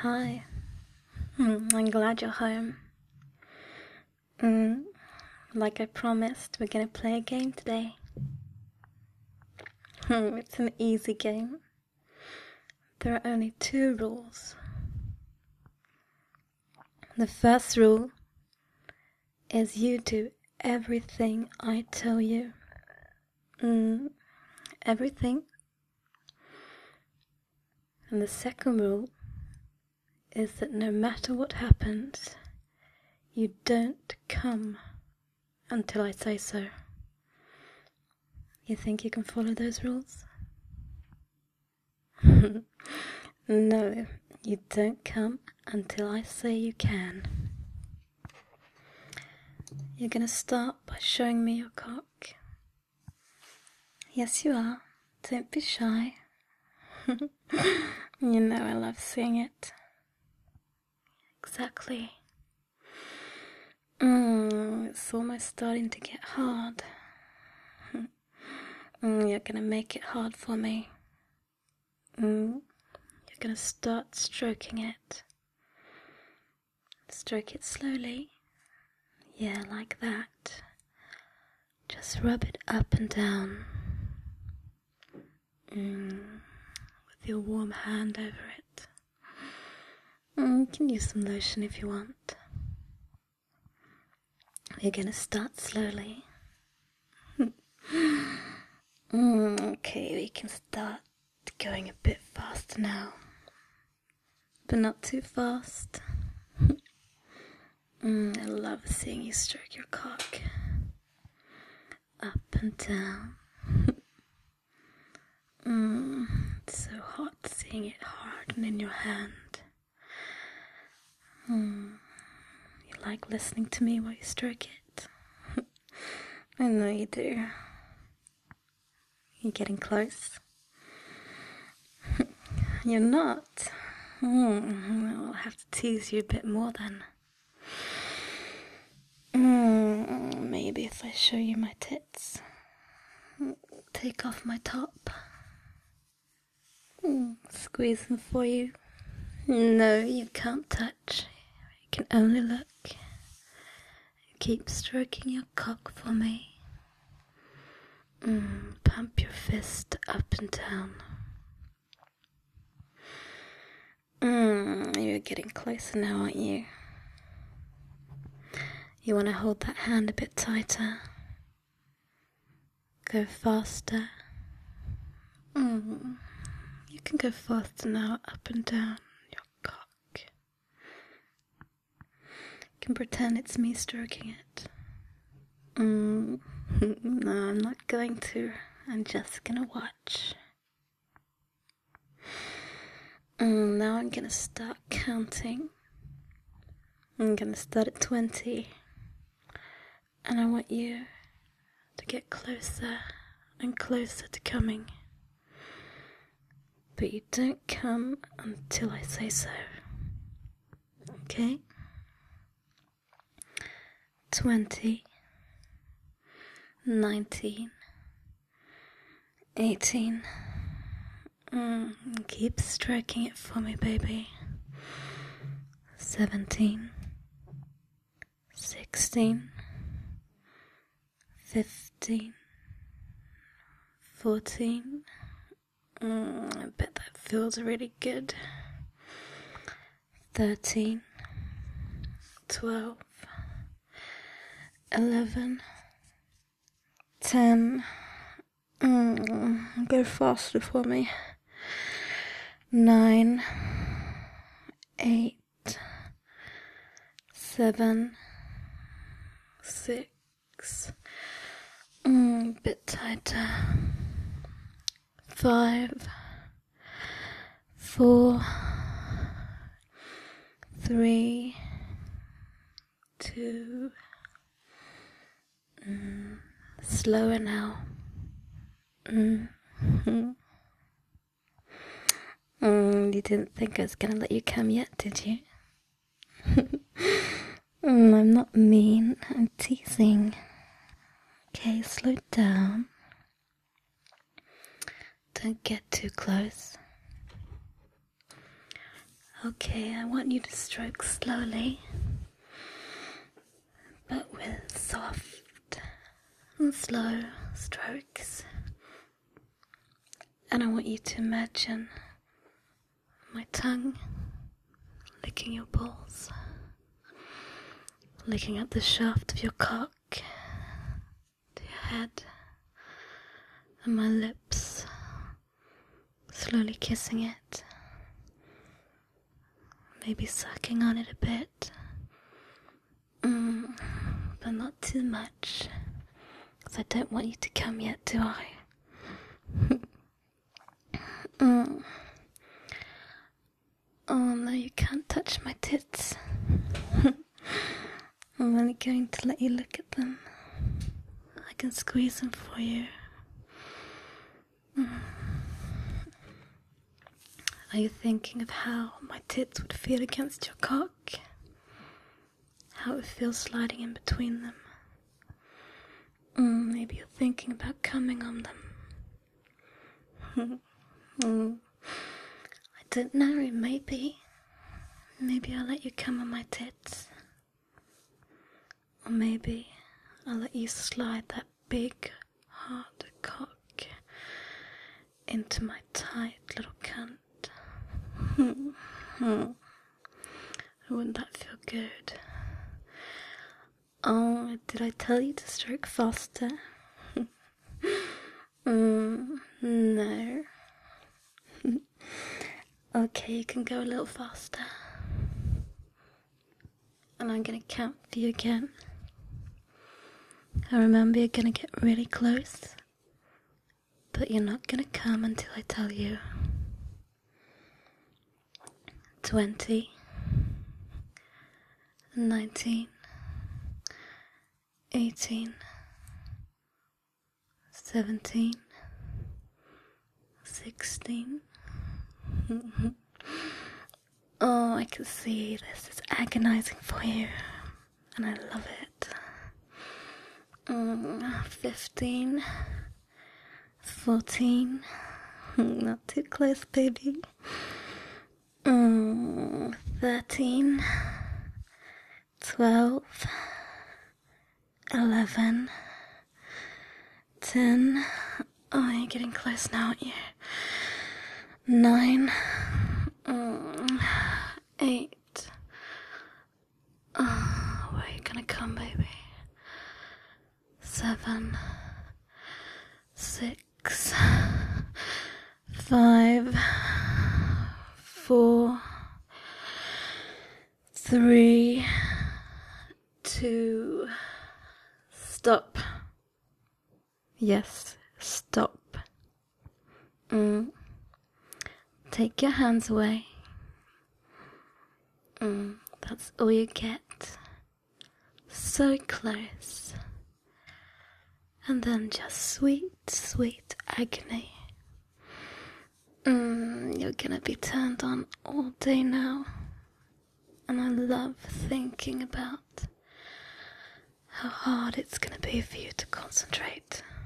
Hi. I'm glad you're home. Like I promised, we're gonna play a game today. It's an easy game. There are only 2 rules. The first rule is you do everything I tell you. Everything. And the second rule is that no matter what happens, you don't come until I say so. You think you can follow those rules? No, you don't come until I say you can. You're gonna start by showing me your cock. Yes, you are. Don't be shy. You know I love seeing it. Exactly. It's almost starting to get hard. You're gonna make it hard for me. You're gonna start stroking it. Stroke it slowly. Yeah, like that. Just rub it up and down. With your warm hand over it. You can use some lotion if you want. You're gonna start slowly. Okay, we can start going a bit faster now. But not too fast. I love seeing you stroke your cock. Up and down. It's so hot seeing it harden in your hand. You like listening to me while you stroke it? I know you do. You're getting close. You're not. I'll have to tease you a bit more then. Maybe if I show you my tits. Take off my top. Squeeze them for you. No, you can't touch. You can only look. Keep stroking your cock for me. Pump your fist up and down. You're getting closer now, aren't you? You want to hold that hand a bit tighter. Go faster. You can go faster now, up and down your cock. You can pretend it's me stroking it. No, I'm not going to. I'm just gonna watch. Now I'm gonna start counting. I'm gonna start at 20. And I want you to get closer and closer to coming. But you don't come until I say so. Okay? 20, 19, 18. Keep stroking it for me, baby. 17, 16, 15, 14. I bet that feels really good. 13, 12, 11, 10. Go faster for me. 9, 8, 7, 6. A bit tighter. 5, 4, 3, 2. Slower now. You didn't think I was gonna let you come yet, did you? I'm not mean, I'm teasing. Okay, slow down. Don't get too close. Okay, I want you to stroke slowly, but with soft and slow strokes. And I want you to imagine my tongue licking your balls, licking at the shaft of your cock to your head, and my lips slowly kissing it, maybe sucking on it a bit, but not too much, because I don't want you to come yet, do I? Oh no, you can't touch my tits. I'm only going to let you look at them. I can squeeze them for you. Are you thinking of how my tits would feel against your cock? How it would feel sliding in between them? Maybe you're thinking about coming on them. I don't know, maybe. Maybe I'll let you come on my tits. Or maybe I'll let you slide that big, hard cock into my tight little cunt. Wouldn't that feel good? Oh, did I tell you to stroke faster? No. Okay, you can go a little faster. And I'm gonna count for you again. And remember, you're gonna get really close, but you're not gonna come until I tell you. 20, 19, 18, 17, 16. Oh, I can see this is agonizing for you, and I love it. 15, 14, not too close, baby. 13, 12, 11, 10. Oh, you're getting close now, aren't you? 9, 8. Oh, where are you gonna come, baby? 7, 6, 5, 4, 3, 2, stop. Yes, stop. Take your hands away. That's all you get. So close. And then just sweet, sweet agony. You're gonna be turned on all day now. And I love thinking about how hard it's gonna be for you to concentrate.